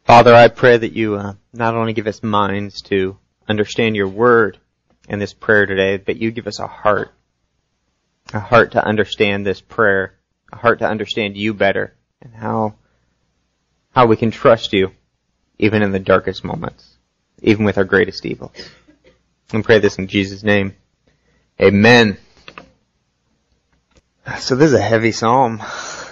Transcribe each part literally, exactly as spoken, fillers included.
Father, I pray that you uh, not only give us minds to understand your word in this prayer today, but you give us a heart, a heart to understand this prayer, a heart to understand you better, and how how we can trust you even in the darkest moments, even with our greatest evils. And pray this in Jesus' name. Amen. So this is a heavy psalm.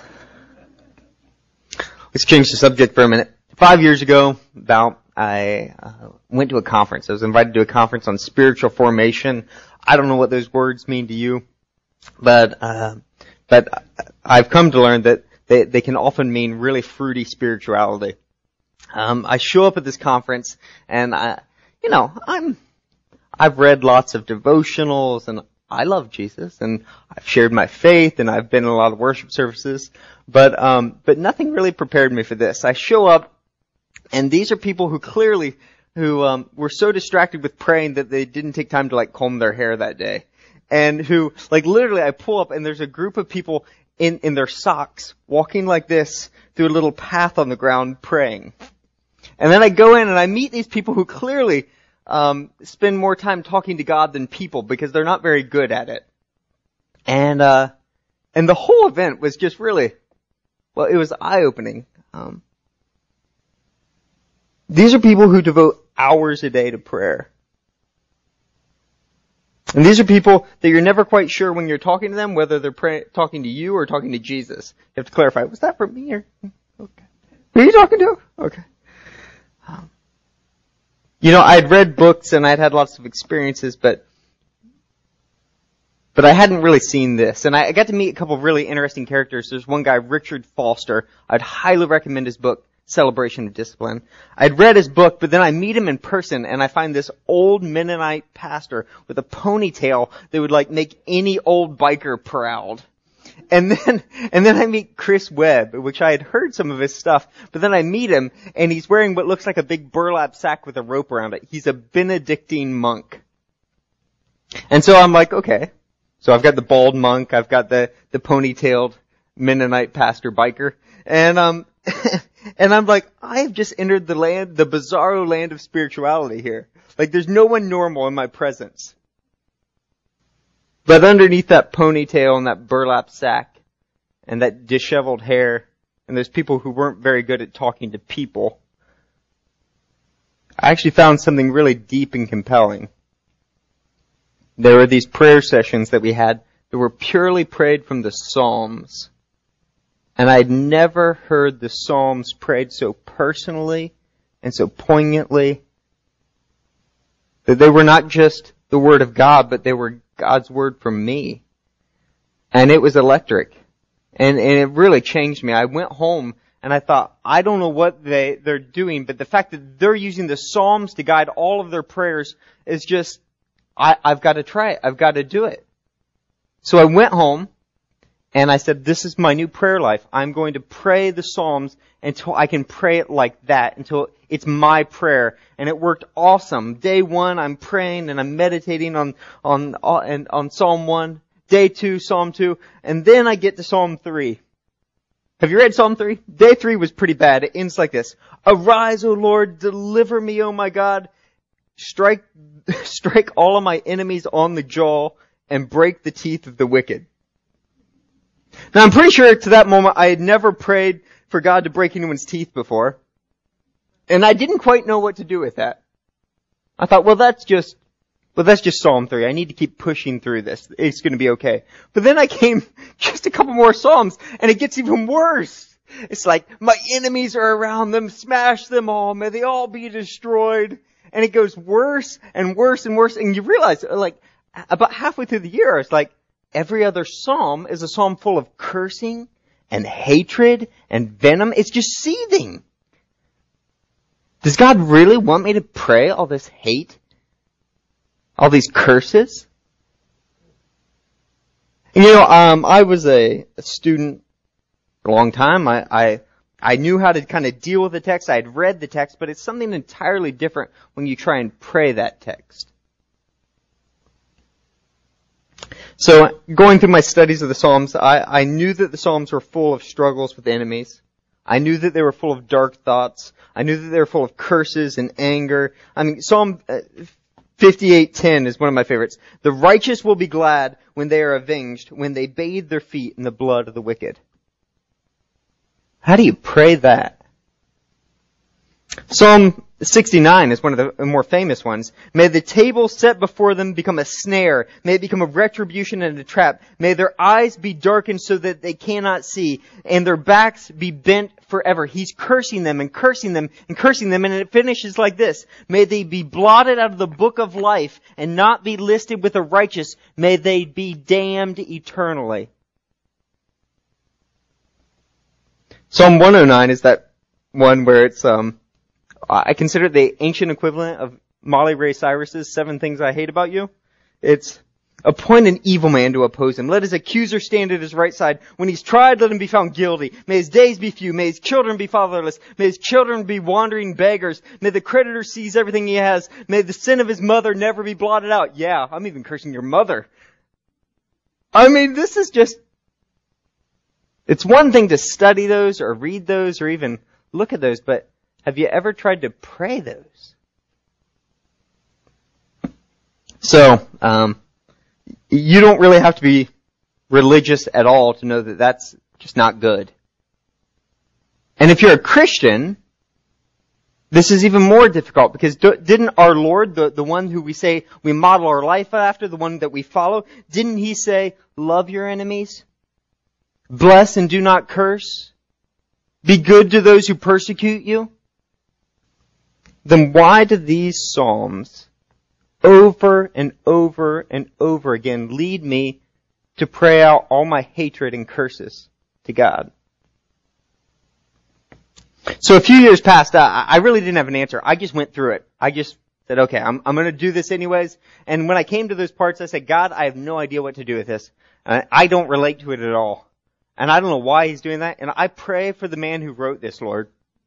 Let's change the subject for a minute. Five years ago, about, I uh, went to a conference. I was invited to a conference on spiritual formation. I don't know what those words mean to you, but uh, but I've come to learn that they, they can often mean really fruity spirituality. Um, I show up at this conference, and I, you know, I'm I've read lots of devotionals, and I love Jesus, and I've shared my faith, and I've been in a lot of worship services, but um, but nothing really prepared me for this. I show up. And these are people who clearly, who um, were so distracted with praying that they didn't take time to like comb their hair that day. And who, like literally I pull up and there's a group of people in, in their socks walking like this through a little path on the ground praying. And then I go in and I meet these people who clearly um, spend more time talking to God than people because they're not very good at it. And, uh, and the whole event was just really, well, it was eye-opening. Um, These are people who devote hours a day to prayer. And these are people that you're never quite sure when you're talking to them whether they're pray- talking to you or talking to Jesus. You have to clarify, was that for me or, okay. Who are you talking to? Okay. Um, you know, I'd read books and I'd had lots of experiences, but, but I hadn't really seen this. And I, I got to meet a couple of really interesting characters. There's one guy, Richard Foster. I'd highly recommend his book, Celebration of Discipline. I'd read his book, but then I meet him in person and I find this old Mennonite pastor with a ponytail that would like make any old biker proud. And then, and then I meet Chris Webb, which I had heard some of his stuff, but then I meet him and he's wearing what looks like a big burlap sack with a rope around it. He's a Benedictine monk. And so I'm like, okay. So I've got the bald monk, I've got the, the ponytailed Mennonite pastor biker, and um, and I'm like, I've just entered the land, the bizarro land of spirituality here. Like, there's no one normal in my presence. But underneath that ponytail and that burlap sack and that disheveled hair, and those people who weren't very good at talking to people, I actually found something really deep and compelling. There were these prayer sessions that we had that were purely prayed from the Psalms. And I'd never heard the Psalms prayed so personally and so poignantly. That they were not just the Word of God, but they were God's Word for me. And it was electric. And, and it really changed me. I went home and I thought, I don't know what they, they're doing, but the fact that they're using the Psalms to guide all of their prayers is just, I, I've got to try it. I've got to do it. So I went home. And I said, this is my new prayer life. I'm going to pray the Psalms until I can pray it like that, until it's my prayer. And it worked awesome. Day one, I'm praying and I'm meditating on, on, on, on Psalm one. Day two, Psalm two. And then I get to Psalm three. Have you read Psalm three? Day three was pretty bad. It ends like this. Arise, O Lord, deliver me, O my God. Strike, strike all of my enemies on the jaw and break the teeth of the wicked. Now, I'm pretty sure to that moment I had never prayed for God to break anyone's teeth before. And I didn't quite know what to do with that. I thought, well, that's just, well, that's just Psalm three. I need to keep pushing through this. It's going to be okay. But then I came just a couple more Psalms, and it gets even worse. It's like, my enemies are around them, smash them all, may they all be destroyed. And it goes worse and worse and worse. And you realize, like, about halfway through the year, it's like, every other psalm is a psalm full of cursing and hatred and venom. It's just seething. Does God really want me to pray all this hate? All these curses? And you know, um, I was a, a student for a long time. I, I, I knew how to kind of deal with the text. I had read the text, but it's something entirely different when you try and pray that text. So, going through my studies of the Psalms, I, I knew that the Psalms were full of struggles with enemies, I knew that they were full of dark thoughts. I knew that they were full of curses and anger. I mean, Psalm fifty-eight ten is one of my favorites. The righteous will be glad when they are avenged, when they bathe their feet in the blood of the wicked. How do you pray that? Psalm sixty-nine is one of the more famous ones. May the table set before them become a snare. May it become a retribution and a trap. May their eyes be darkened so that they cannot see, and their backs be bent forever. He's cursing them and cursing them and cursing them, and it finishes like this. May they be blotted out of the book of life and not be listed with the righteous. May they be damned eternally. Psalm one oh nine is that one where it's, um, I consider it the ancient equivalent of Molly Ray Cyrus's Seven Things I Hate About You. It's, appoint an evil man to oppose him. Let his accuser stand at his right side. When he's tried, let him be found guilty. May his days be few. May his children be fatherless. May his children be wandering beggars. May the creditor seize everything he has. May the sin of his mother never be blotted out. Yeah, I'm even cursing your mother. I mean, this is just, it's one thing to study those or read those or even look at those, but have you ever tried to pray those? So, um, you don't really have to be religious at all to know that that's just not good. And if you're a Christian, this is even more difficult because do, didn't our Lord, the, the one who we say we model our life after, the one that we follow, didn't he say, love your enemies? Bless and do not curse? Be good to those who persecute you? Then why do these Psalms over and over and over again lead me to pray out all my hatred and curses to God? So a few years passed, uh, I really didn't have an answer. I just went through it. I just said, okay, I'm, I'm going to do this anyways. And when I came to those parts, I said, God, I have no idea what to do with this. Uh, I don't relate to it at all. And I don't know why he's doing that. And I pray for the man who wrote this, Lord.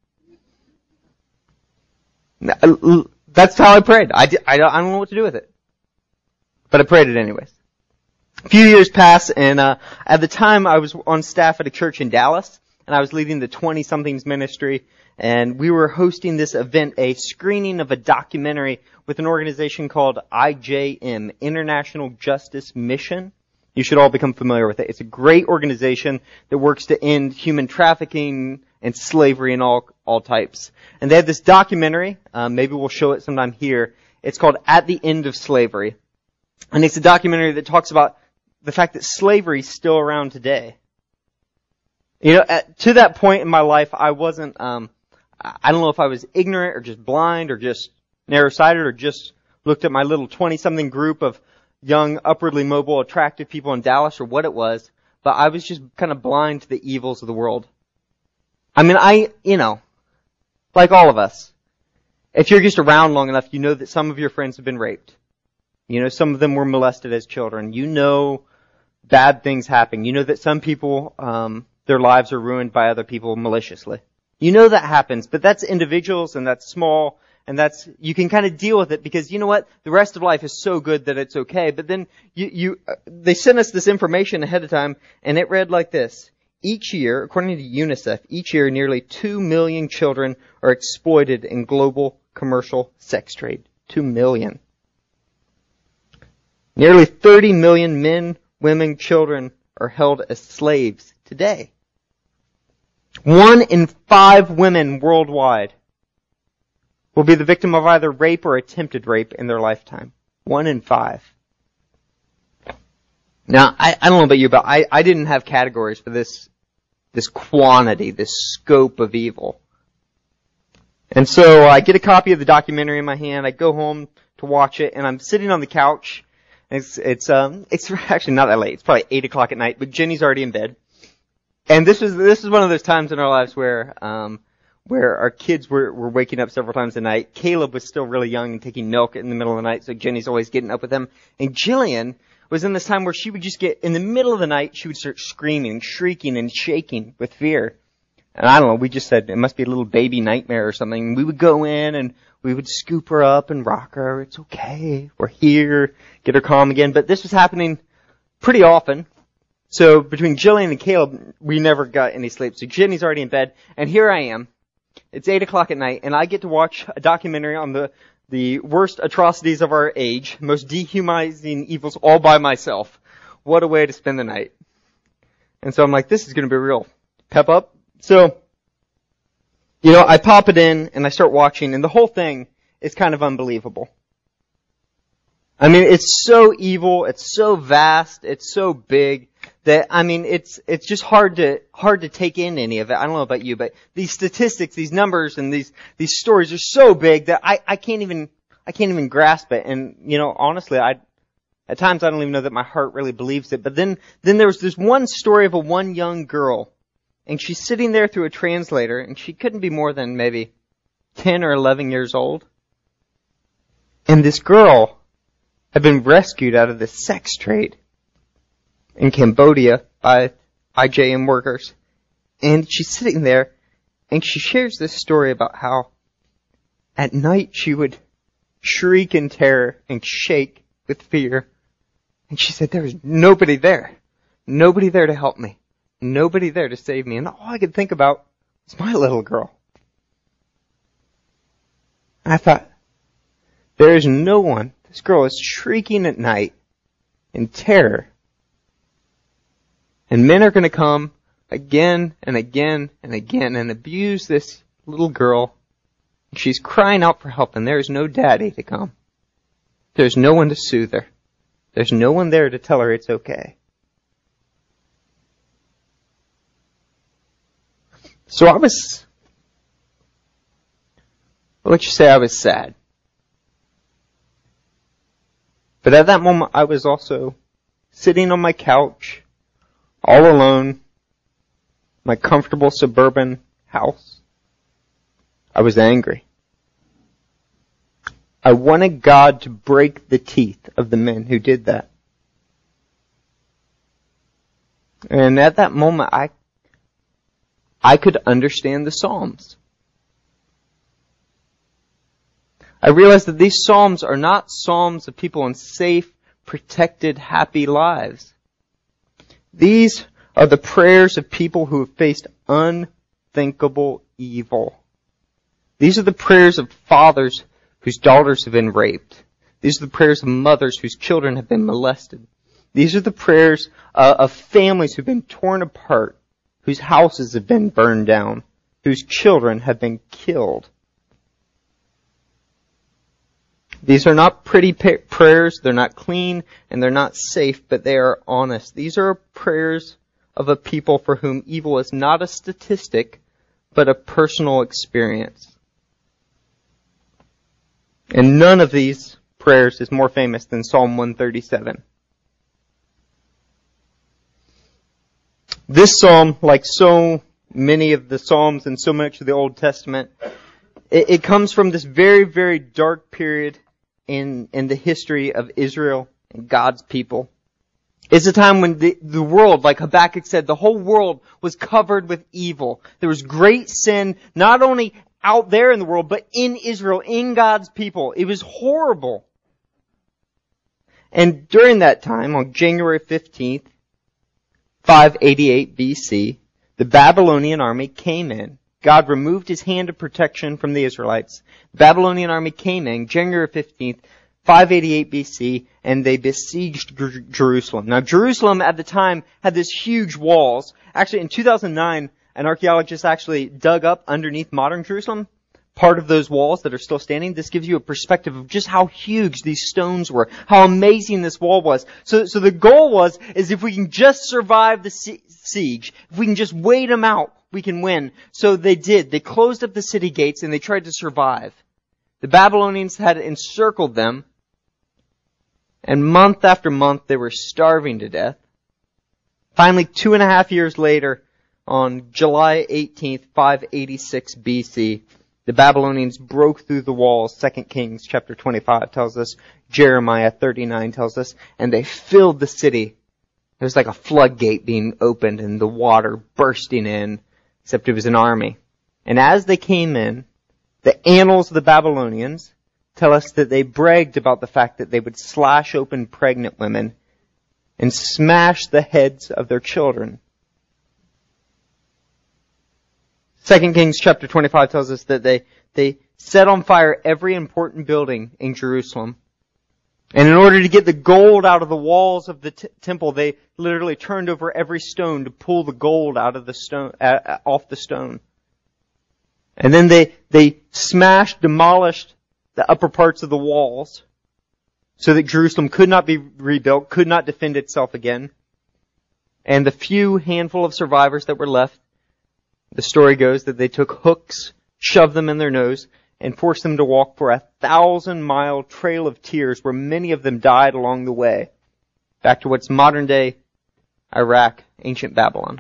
That's how I prayed. I, did, I, don't, I don't know what to do with it. But I prayed it anyways. A few years passed, and uh, at the time I was on staff at a church in Dallas, and I was leading the twenty-somethings ministry, and we were hosting this event, a screening of a documentary with an organization called I J M, International Justice Mission. You should all become familiar with it. It's a great organization that works to end human trafficking and slavery in all all types. And they have this documentary, um, maybe we'll show it sometime here. It's called At the End of Slavery. And it's a documentary that talks about the fact that slavery is still around today. You know, at, to that point in my life, I wasn't, um, I don't know if I was ignorant or just blind or just narrow-sighted or just looked at my little twenty-something group of young, upwardly mobile, attractive people in Dallas or what it was, but I was just kind of blind to the evils of the world. I mean, I, you know, like all of us, if you're just around long enough, you know that some of your friends have been raped. You know, some of them were molested as children. You know bad things happen. You know that some people, um, their lives are ruined by other people maliciously. You know that happens, but that's individuals and that's small and that's, you can kind of deal with it because you know what? The rest of life is so good that it's okay. But then you, you, uh, they sent us this information ahead of time and it read like this. Each year, according to UNICEF, each year nearly two million children are exploited in global commercial sex trade. Two million. Nearly thirty million men, women, children are held as slaves today. One in five women worldwide will be the victim of either rape or attempted rape in their lifetime. One in five. Now, I, I don't know about you, but I, I didn't have categories for this, this quantity, this scope of evil. And so I get a copy of the documentary in my hand, I go home to watch it, and I'm sitting on the couch. It's, it's, um, it's actually not that late. It's probably eight o'clock at night, but Jenny's already in bed. And this is, this is one of those times in our lives where, um, where our kids were, were waking up several times a night. Caleb was still really young and taking milk in the middle of the night, so Jenny's always getting up with him. And Jillian was in this time where she would just get, in the middle of the night, she would start screaming, shrieking, and shaking with fear. And I don't know, we just said it must be a little baby nightmare or something. We would go in and we would scoop her up and rock her. It's okay. We're here. Get her calm again. But this was happening pretty often. So between Jillian and Caleb, we never got any sleep. So Jenny's already in bed, and here I am. It's eight o'clock at night, and I get to watch a documentary on the, the worst atrocities of our age, most dehumanizing evils, all by myself. What a way to spend the night. And so I'm like, this is going to be real. Pep up. So, you know, I pop it in, and I start watching, and the whole thing is kind of unbelievable. I mean, it's so evil, it's so vast, it's so big, that, I mean, it's, it's just hard to, hard to take in any of it. I don't know about you, but these statistics, these numbers, and these, these stories are so big that I, I can't even, I can't even grasp it. And, you know, honestly, I, at times I don't even know that my heart really believes it. But then, then there was this one story of a one young girl, and she's sitting there through a translator, and she couldn't be more than maybe ten or eleven years old. And this girl had been rescued out of this sex trade in Cambodia by I J M workers. And she's sitting there, and she shares this story about how at night she would shriek in terror and shake with fear. And she said there was nobody there. Nobody there to help me. Nobody there to save me. And all I could think about was my little girl. And I thought, there is no one. This girl is shrieking at night in terror. And men are going to come again and again and again and abuse this little girl. She's crying out for help, and there is no daddy to come. There's no one to soothe her. There's no one there to tell her it's okay. So I was, well, let's just say I was sad. But at that moment, I was also sitting on my couch, all alone, my comfortable suburban house. I was angry. I wanted God to break the teeth of the men who did that. And at that moment, I, I could understand the Psalms. I realized that these Psalms are not Psalms of people in safe, protected, happy lives. These are the prayers of people who have faced unthinkable evil. These are the prayers of fathers whose daughters have been raped. These are the prayers of mothers whose children have been molested. These are the prayers uh, of families who've been torn apart, whose houses have been burned down, whose children have been killed. These are not pretty pa- prayers, they're not clean, and they're not safe, but they are honest. These are prayers of a people for whom evil is not a statistic, but a personal experience. And none of these prayers is more famous than Psalm one thirty-seven. This psalm, like so many of the psalms and so much of the Old Testament, it, it comes from this very, very dark period in, in the history of Israel and God's people. It's a time when the, the world, like Habakkuk said, the whole world was covered with evil. There was great sin, not only out there in the world, but in Israel, in God's people. It was horrible. And during that time, on January fifteenth, five eighty-eight B C, the Babylonian army came in. God removed his hand of protection from the Israelites. The Babylonian army came in January fifteenth, five eighty-eight B C, and they besieged Jer- Jerusalem. Now, Jerusalem at the time had this huge walls. Actually, in two thousand nine, an archaeologist actually dug up underneath modern Jerusalem part of those walls that are still standing. This gives you a perspective of just how huge these stones were, how amazing this wall was. So, so the goal was, is if we can just survive the siege, if we can just wait them out, we can win. So they did. They closed up the city gates and they tried to survive. The Babylonians had encircled them, and month after month they were starving to death. Finally, two and a half years later, on July eighteenth, five eighty-six B C, the Babylonians broke through the walls. Second Kings chapter twenty-five tells us, Jeremiah thirty-nine tells us, and they filled the city. It was like a floodgate being opened and the water bursting in, except it was an army. And as they came in, the annals of the Babylonians tell us that they bragged about the fact that they would slash open pregnant women and smashed the heads of their children. Second Kings chapter twenty-five tells us that they, they set on fire every important building in Jerusalem. And in order to get the gold out of the walls of the t- temple, they literally turned over every stone to pull the gold out of the stone, uh, off the stone. And then they, they smashed, demolished the upper parts of the walls so that Jerusalem could not be rebuilt, could not defend itself again. And the few handful of survivors that were left, the story goes that they took hooks, shoved them in their nose, and forced them to walk for a thousand mile trail of tears where many of them died along the way, back to what's modern day Iraq, ancient Babylon.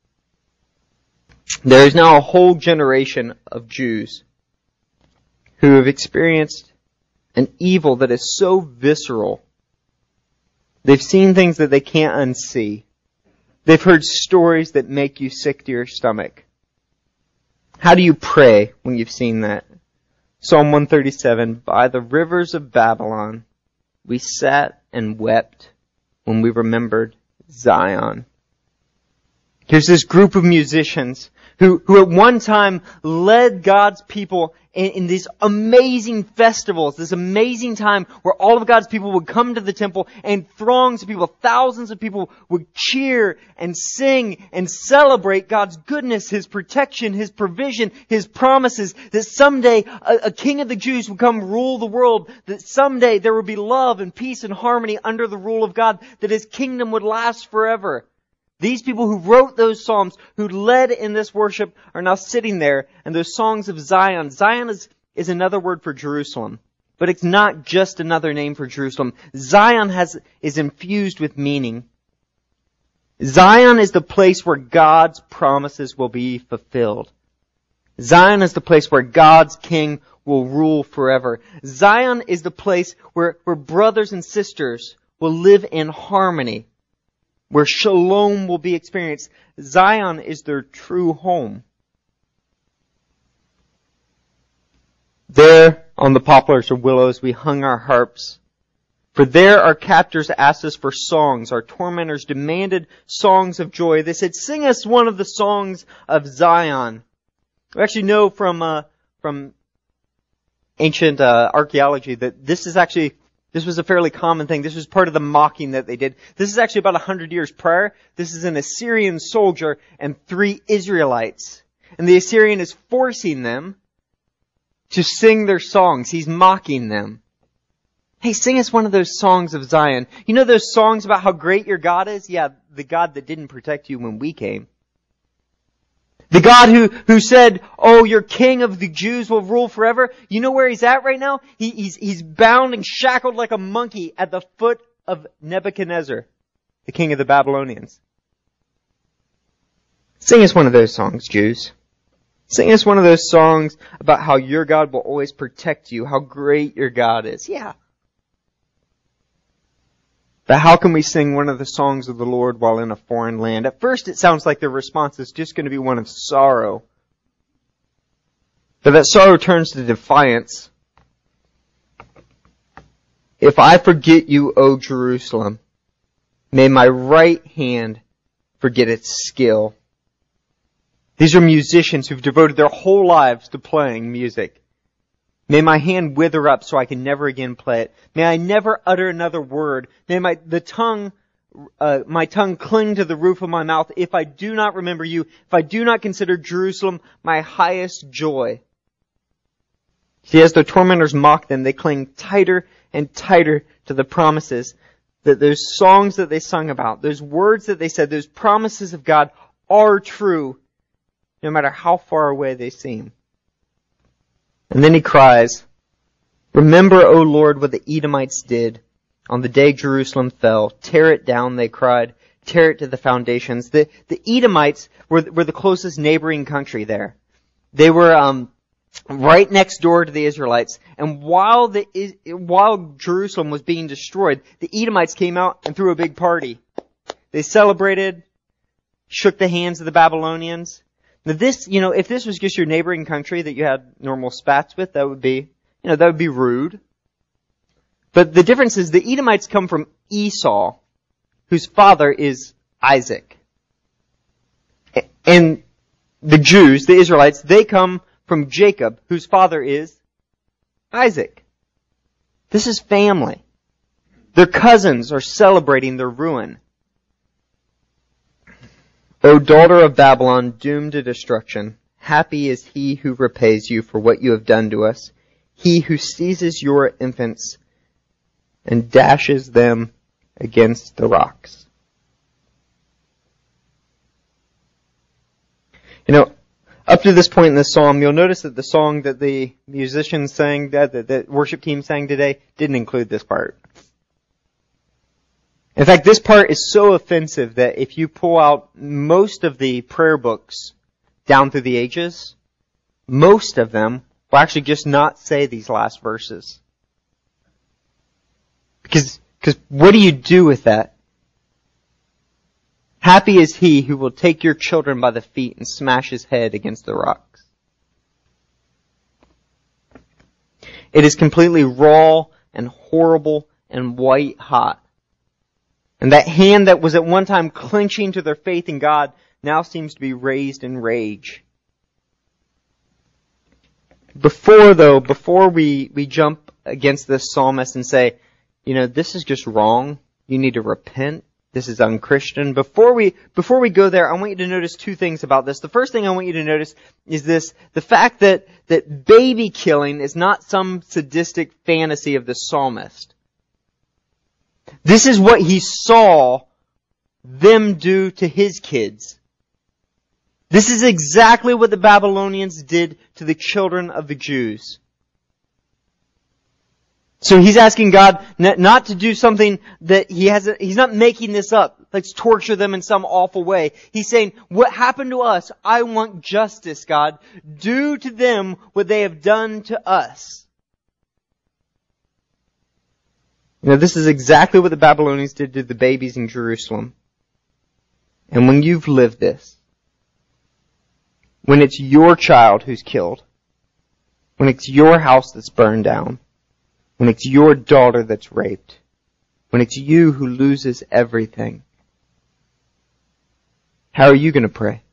There is now a whole generation of Jews who have experienced an evil that is so visceral. They've seen things that they can't unsee. They've heard stories that make you sick to your stomach. How do you pray when you've seen that? Psalm one thirty-seven, by the rivers of Babylon, we sat and wept when we remembered Zion. Here's this group of musicians who, who at one time led God's people in, in these amazing festivals, this amazing time where all of God's people would come to the temple and throngs of people, thousands of people would cheer and sing and celebrate God's goodness, His protection, His provision, His promises, that someday a, a king of the Jews would come rule the world, that someday there would be love and peace and harmony under the rule of God, that His kingdom would last forever. These people who wrote those psalms, who led in this worship, are now sitting there, and those songs of Zion. Zion is, is another word for Jerusalem. But it's not just another name for Jerusalem. Zion has, is infused with meaning. Zion is the place where God's promises will be fulfilled. Zion is the place where God's king will rule forever. Zion is the place where, where brothers and sisters will live in harmony, where shalom will be experienced. Zion is their true home. There on the poplars or willows we hung our harps. For there our captors asked us for songs. Our tormentors demanded songs of joy. They said, sing us one of the songs of Zion. We actually know from uh, from ancient uh, archaeology that this is actually This was a fairly common thing. This was part of the mocking that they did. This is actually about a hundred years prior. This is an Assyrian soldier and three Israelites. And the Assyrian is forcing them to sing their songs. He's mocking them. Hey, sing us one of those songs of Zion. You know those songs about how great your God is? Yeah, the God that didn't protect you when we came. The God who, who said, oh, your king of the Jews will rule forever. You know where he's at right now? He, he's, he's bound and shackled like a monkey at the foot of Nebuchadnezzar, the king of the Babylonians. Sing us one of those songs, Jews. Sing us one of those songs about how your God will always protect you, how great your God is. Yeah. But how can we sing one of the songs of the Lord while in a foreign land? At first it sounds like their response is just going to be one of sorrow. But that sorrow turns to defiance. If I forget you, O Jerusalem, may my right hand forget its skill. These are musicians who've devoted their whole lives to playing music. May my hand wither up so I can never again play it. May I never utter another word. May my the tongue, uh, my tongue cling to the roof of my mouth if I do not remember you, if I do not consider Jerusalem my highest joy. See, as the tormentors mock them, they cling tighter and tighter to the promises that those songs that they sung about, those words that they said, those promises of God are true, no matter how far away they seem. And then he cries, remember, O Lord, what the Edomites did on the day Jerusalem fell. Tear it down, they cried. Tear it to the foundations. The, the Edomites were, were the closest neighboring country there. They were um, right next door to the Israelites. And while the while Jerusalem was being destroyed, the Edomites came out and threw a big party. They celebrated, shook the hands of the Babylonians. Now this, you know, if this was just your neighboring country that you had normal spats with, that would be, you know, that would be rude. But the difference is the Edomites come from Esau, whose father is Isaac. And the Jews, the Israelites, they come from Jacob, whose father is Isaac. This is family. Their cousins are celebrating their ruin. O daughter of Babylon, doomed to destruction, happy is he who repays you for what you have done to us, he who seizes your infants and dashes them against the rocks. You know, up to this point in the psalm, you'll notice that the song that the musicians sang, that the, the worship team sang today, didn't include this part. In fact, this part is so offensive that if you pull out most of the prayer books down through the ages, most of them will actually just not say these last verses. Because, because what do you do with that? Happy is he who will take your children by the feet and smash his head against the rocks. It is completely raw and horrible and white hot. And that hand that was at one time clenching to their faith in God now seems to be raised in rage. Before, though, before we, we jump against this psalmist and say, you know, this is just wrong, you need to repent, this is unchristian, before we, before we go there, I want you to notice two things about this. The first thing I want you to notice is this, the fact that, that baby killing is not some sadistic fantasy of the psalmist. This is what he saw them do to his kids. This is exactly what the Babylonians did to the children of the Jews. So he's asking God not to do something that he hasn't, he's not making this up. Let's torture them in some awful way. He's saying, what happened to us? I want justice, God. Do to them what they have done to us. You know, this is exactly what the Babylonians did to the babies in Jerusalem. And when you've lived this, when it's your child who's killed, when it's your house that's burned down, when it's your daughter that's raped, when it's you who loses everything, how are you going to pray?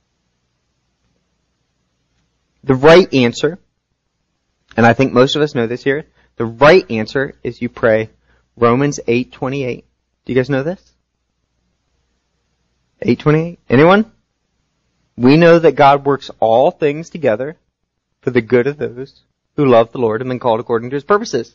The right answer, and I think most of us know this here, the right answer is you pray Romans eight twenty-eight. Do you guys know this? eight twenty-eight. Anyone? We know that God works all things together for the good of those who love the Lord and been called according to His purposes.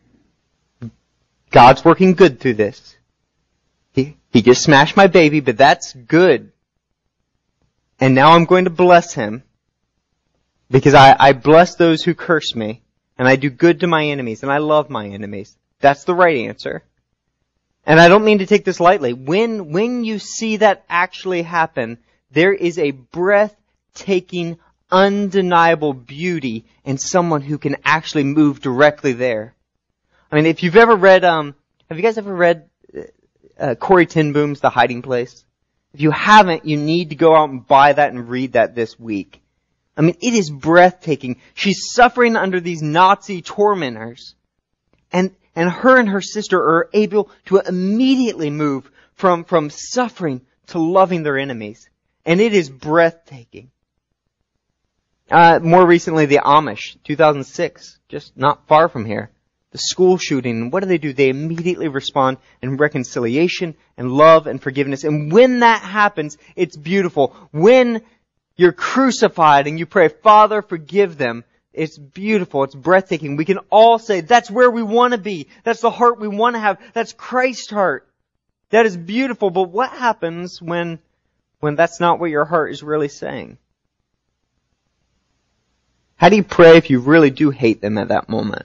God's working good through this. He, he just smashed my baby, but that's good. And now I'm going to bless him because I, I bless those who curse me and I do good to my enemies and I love my enemies. That's the right answer. And I don't mean to take this lightly. When, when you see that actually happen, there is a breathtaking, undeniable beauty in someone who can actually move directly there. I mean, if you've ever read, um, have you guys ever read uh, Corrie ten Boom's The Hiding Place? If you haven't, you need to go out and buy that and read that this week. I mean, it is breathtaking. She's suffering under these Nazi tormentors. And, and her and her sister are able to immediately move from, from suffering to loving their enemies. And it is breathtaking. Uh, more recently, the Amish, two thousand six, just not far from here. The school shooting, what do they do? They immediately respond in reconciliation and love and forgiveness. And when that happens, it's beautiful. When you're crucified and you pray, Father, forgive them, it's beautiful. It's breathtaking. We can all say, that's where we want to be. That's the heart we want to have. That's Christ's heart. That is beautiful. But what happens when, when that's not what your heart is really saying? How do you pray if you really do hate them at that moment?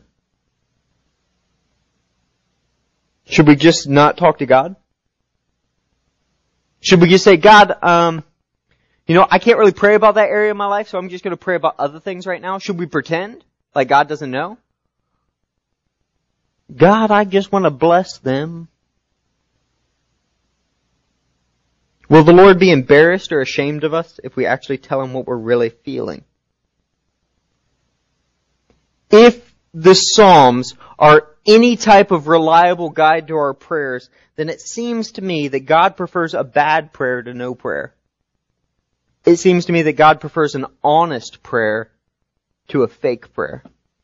Should we just not talk to God? Should we just say, God, um, you know, I can't really pray about that area of my life, so I'm just going to pray about other things right now? Should we pretend like God doesn't know? God, I just want to bless them. Will the Lord be embarrassed or ashamed of us if we actually tell Him what we're really feeling? If the Psalms are any type of reliable guide to our prayers, then it seems to me that God prefers a bad prayer to no prayer. It seems to me that God prefers an honest prayer to a fake prayer.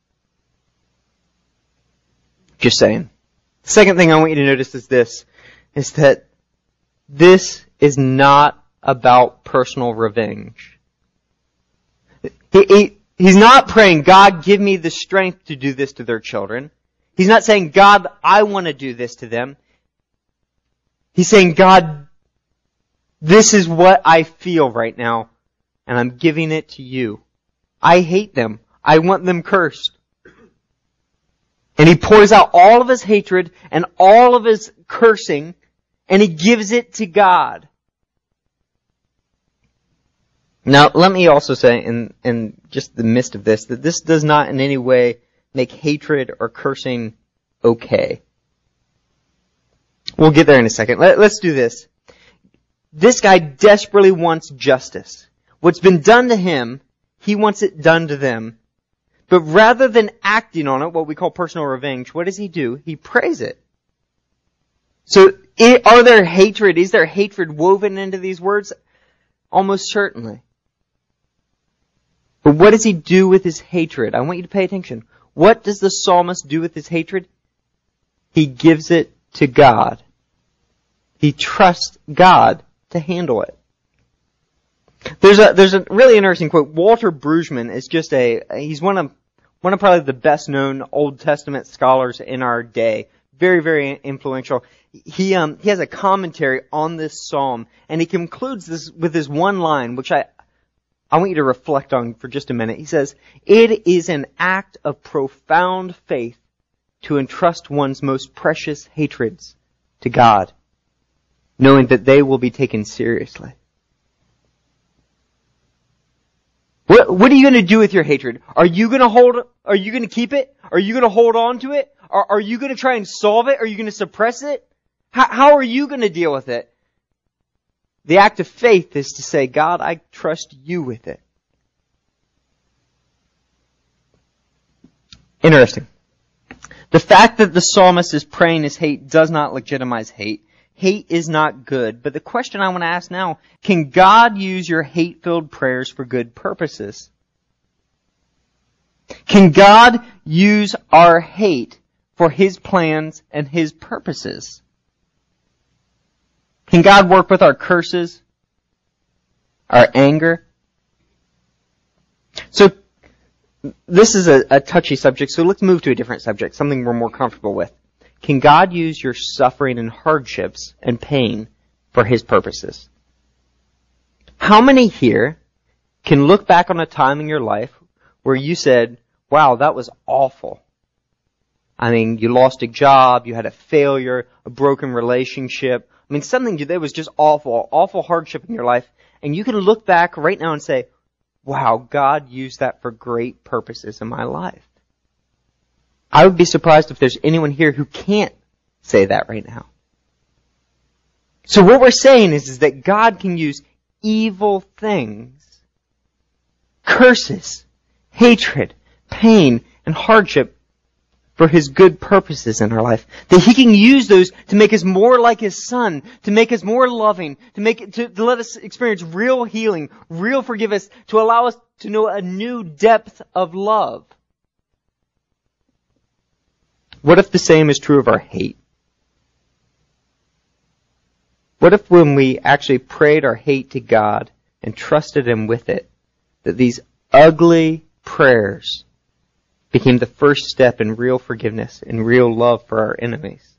Just saying. The second thing I want you to notice is this, is that this is not about personal revenge. He, he, he's not praying, God, give me the strength to do this to their children. He's not saying, God, I want to do this to them. He's saying, God, this is what I feel right now, and I'm giving it to you. I hate them. I want them cursed. And he pours out all of his hatred and all of his cursing, and he gives it to God. Now, let me also say, in, in just the midst of this, that this does not in any way make hatred or cursing okay. We'll get there in a second. Let, let's do this. This guy desperately wants justice. What's been done to him, he wants it done to them. But rather than acting on it, what we call personal revenge, what does he do? He prays it. So, are there hatred? Is there hatred woven into these words? Almost certainly. But what does he do with his hatred? I want you to pay attention. What does the psalmist do with his hatred? He gives it to God. He trusts God to handle it. There's a there's a really interesting quote. Walter Brueggemann is just a he's one of one of probably the best known Old Testament scholars in our day. Very very influential. He um he has a commentary on this psalm, and he concludes this with this one line, which I I want you to reflect on for just a minute. He says, "It is an act of profound faith to entrust one's most precious hatreds to God, knowing that they will be taken seriously." What, what are you going to do with your hatred? Are you going to hold, are you going to keep it? Are you going to hold on to it? Are, are you going to try and solve it? Are you going to suppress it? How, how are you going to deal with it? The act of faith is to say, God, I trust you with it. Interesting. The fact that the psalmist is praying his hate does not legitimize hate. Hate is not good. But the question I want to ask now, can God use your hate-filled prayers for good purposes? Can God use our hate for His plans and His purposes? Can God work with our curses, our anger? So, this is a, a touchy subject, so let's move to a different subject, something we're more comfortable with. Can God use your suffering and hardships and pain for His purposes? How many here can look back on a time in your life where you said, wow, that was awful? I mean, you lost a job, you had a failure, a broken relationship. I mean, something that was just awful, awful hardship in your life. And you can look back right now and say, wow, God used that for great purposes in my life. I would be surprised if there's anyone here who can't say that right now. So what we're saying is, is that God can use evil things, curses, hatred, pain, and hardship for His good purposes in our life. That He can use those to make us more like His Son, to make us more loving, to make it, to, to let us experience real healing, real forgiveness, to allow us to know a new depth of love. What if the same is true of our hate? What if when we actually prayed our hate to God and trusted Him with it, that these ugly prayers became the first step in real forgiveness and real love for our enemies?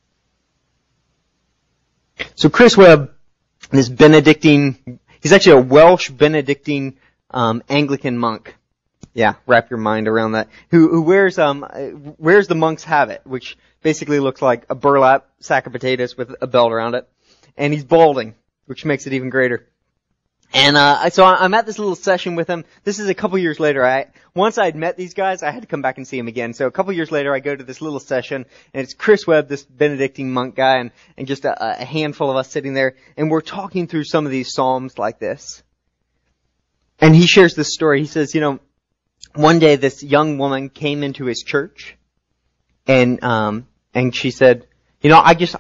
So Chris Webb, this Benedictine, he's actually a Welsh Benedictine um, Anglican monk. Yeah, wrap your mind around that. Who, who wears um wears the monk's habit, which basically looks like a burlap sack of potatoes with a belt around it, and he's balding, which makes it even greater. And uh so I'm at this little session with him. This is a couple years later. I once I'd met these guys, I had to come back and see him again. So a couple years later, I go to this little session, and it's Chris Webb, this Benedictine monk guy, and and just a, a handful of us sitting there, and we're talking through some of these psalms like this. And he shares this story. He says, you know, one day this young woman came into his church, and um and she said, you know, I just I don't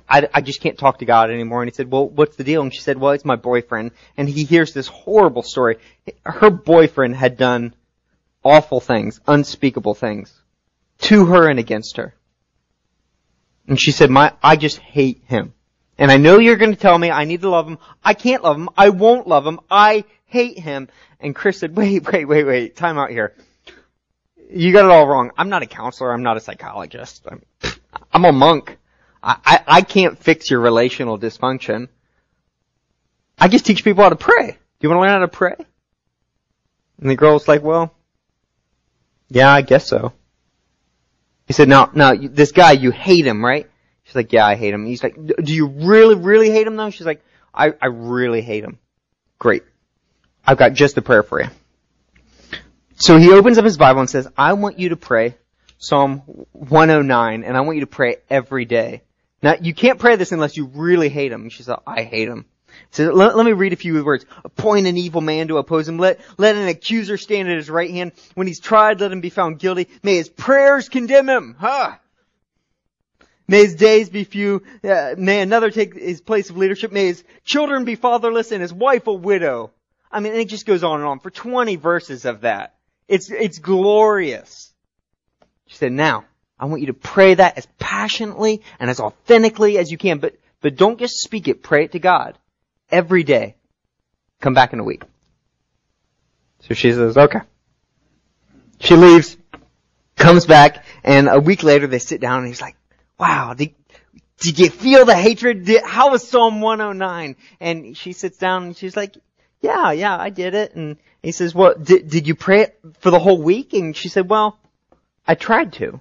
I, I just can't talk to God anymore. And he said, well, what's the deal? And she said, well, it's my boyfriend. And he hears this horrible story. Her boyfriend had done awful things, unspeakable things, to her and against her. And she said, my, I just hate him. And I know you're going to tell me I need to love him. I can't love him. I won't love him. I hate him. And Chris said, wait, wait, wait, wait. Time out here. You got it all wrong. I'm not a counselor. I'm not a psychologist. I'm, I'm a monk. I, I, I can't fix your relational dysfunction. I just teach people how to pray. Do you want to learn how to pray? And the girl's like, well, yeah, I guess so. He said, now, now, this guy, you hate him, right? She's like, yeah, I hate him. He's like, do you really, really hate him though? She's like, I, I really hate him. Great. I've got just a prayer for you. So he opens up his Bible and says, I want you to pray Psalm one oh nine, and I want you to pray every day. Now, you can't pray this unless you really hate him. She said, I hate him. So let, let me read a few words. Appoint an evil man to oppose him. Let, let an accuser stand at his right hand. When he's tried, let him be found guilty. May his prayers condemn him. Ha! May his days be few. Uh, may another take his place of leadership. May his children be fatherless and his wife a widow. I mean, it just goes on and on for twenty verses of that. It's, it's glorious. She said, now, I want you to pray that as passionately and as authentically as you can, but, but don't just speak it. Pray it to God. Every day. Come back in a week. So she says, okay. She leaves, comes back, and a week later they sit down and he's like, wow, did, did you feel the hatred? Did, how was Psalm one oh nine? And she sits down and she's like, yeah, yeah, I did it. And he says, well, did, did you pray it for the whole week? And she said, well, I tried to.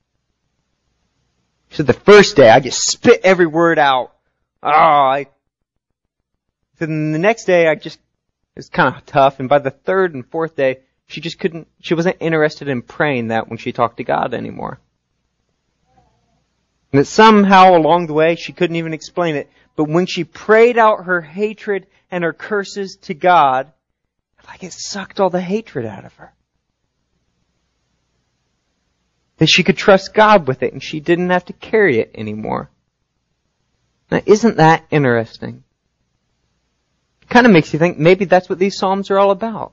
She said, the first day I just spit every word out. Oh, I, then the next day I just, it was kind of tough. And by the third and fourth day, she just couldn't, she wasn't interested in praying that when she talked to God anymore. And that somehow along the way, she couldn't even explain it. But when she prayed out her hatred and her curses to God, like it sucked all the hatred out of her. That she could trust God with it and she didn't have to carry it anymore. Now, isn't that interesting? It kind of makes you think maybe that's what these Psalms are all about.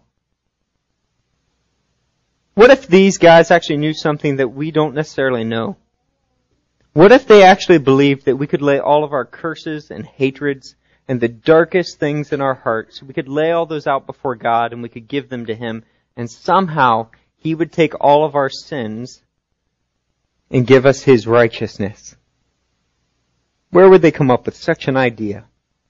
What if these guys actually knew something that we don't necessarily know? What if they actually believed that we could lay all of our curses and hatreds and the darkest things in our hearts, we could lay all those out before God and we could give them to Him, and somehow He would take all of our sins and give us His righteousness? Where would they come up with such an idea?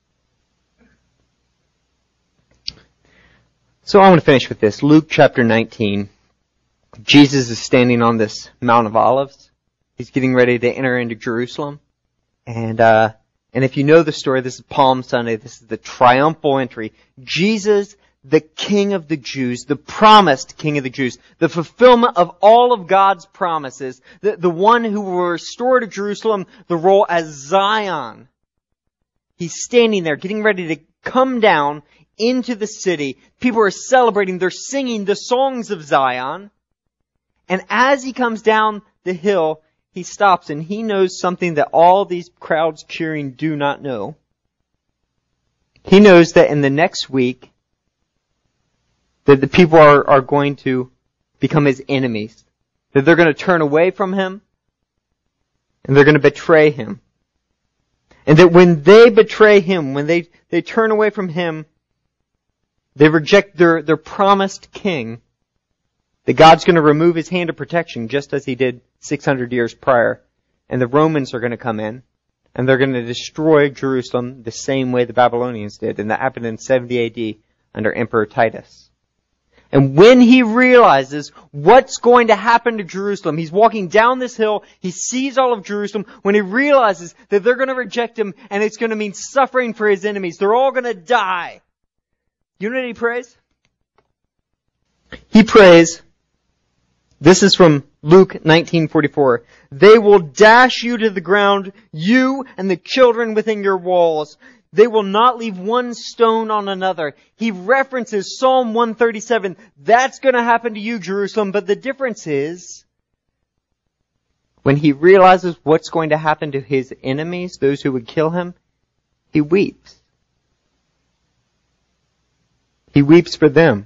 So I want to finish with this. Luke chapter nineteen. Jesus is standing on this Mount of Olives. He's getting ready to enter into Jerusalem. And, uh, and if you know the story, this is Palm Sunday. This is the triumphal entry. Jesus, the King of the Jews, the promised King of the Jews, the fulfillment of all of God's promises, the, the one who will restore to Jerusalem the role as Zion. He's standing there getting ready to come down into the city. People are celebrating. They're singing the songs of Zion. And as he comes down the hill, he stops and he knows something that all these crowds cheering do not know. He knows that in the next week, that the people are, are going to become his enemies. That they're going to turn away from him. And they're going to betray him. And that when they betray him, when they, they turn away from him, they reject their, their promised king, that God's going to remove his hand of protection just as he did six hundred years prior. And the Romans are going to come in and they're going to destroy Jerusalem the same way the Babylonians did. And that happened in seventy A D under Emperor Titus. And when he realizes what's going to happen to Jerusalem, he's walking down this hill, he sees all of Jerusalem, when he realizes that they're going to reject him and it's going to mean suffering for his enemies, they're all going to die. You know what he prays? He prays, this is from Luke nineteen forty-four. They will dash you to the ground, you and the children within your walls. They will not leave one stone on another. He references Psalm one thirty-seven. That's going to happen to you, Jerusalem. But the difference is, when he realizes what's going to happen to his enemies, those who would kill him, he weeps. He weeps for them.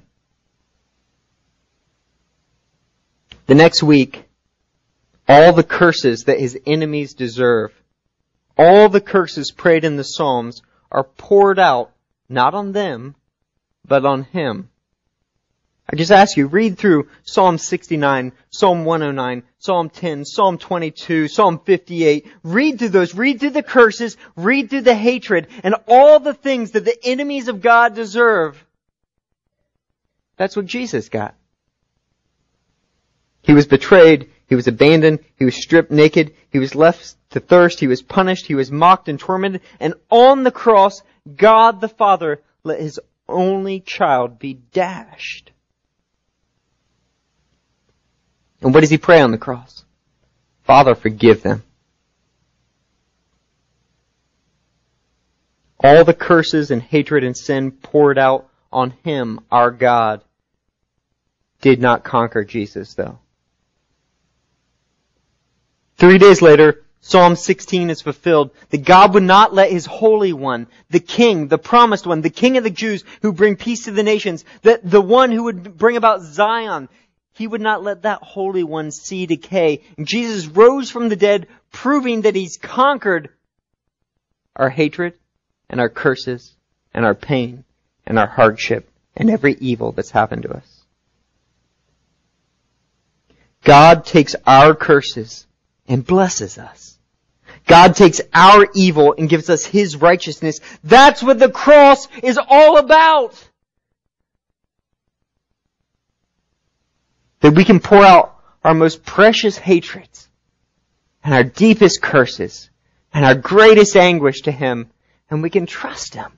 The next week, all the curses that his enemies deserve, all the curses prayed in the Psalms are poured out, not on them, but on him. I just ask you, read through Psalm sixty-nine, Psalm one oh nine, Psalm ten, Psalm twenty-two, Psalm fifty-eight. Read through those. Read through the curses. Read through the hatred and all the things that the enemies of God deserve. That's what Jesus got. He was betrayed. He was abandoned. He was stripped naked. He was left to thirst. He was punished. He was mocked and tormented. And on the cross, God the Father let his only child be dashed. And what does he pray on the cross? Father, forgive them. All the curses and hatred and sin poured out on him, our God, did not conquer Jesus, though. Three days later, Psalm sixteen is fulfilled. That God would not let his Holy One, the King, the promised one, the King of the Jews who bring peace to the nations, that the one who would bring about Zion, he would not let that Holy One see decay. And Jesus rose from the dead, proving that he's conquered our hatred and our curses and our pain and our hardship and every evil that's happened to us. God takes our curses and blesses us. God takes our evil and gives us his righteousness. That's what the cross is all about. That we can pour out our most precious hatreds and our deepest curses and our greatest anguish to him, and we can trust him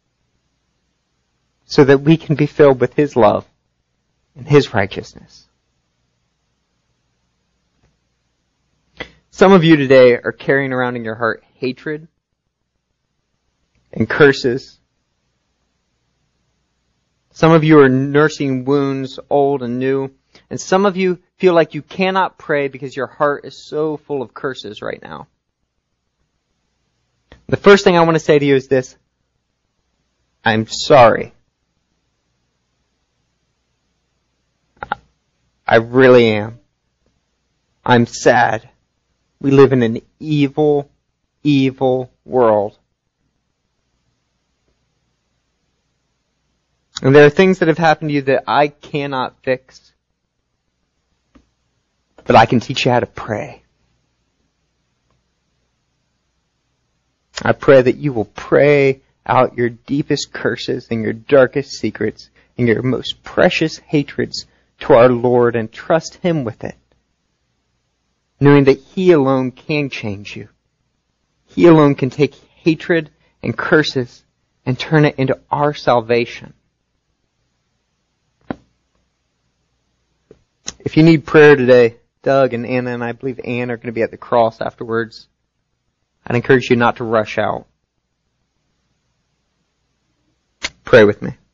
so that we can be filled with his love and his righteousness. Some of you today are carrying around in your heart hatred and curses. Some of you are nursing wounds, old and new. And some of you feel like you cannot pray because your heart is so full of curses right now. The first thing I want to say to you is this. I'm sorry. I really am. I'm sad. We live in an evil, evil world. And there are things that have happened to you that I cannot fix. But I can teach you how to pray. I pray that you will pray out your deepest curses and your darkest secrets and your most precious hatreds to our Lord and trust him with it, knowing that he alone can change you. He alone can take hatred and curses and turn it into our salvation. If you need prayer today, Doug and Anna, and I believe Ann are going to be at the cross afterwards. I'd encourage you not to rush out. Pray with me.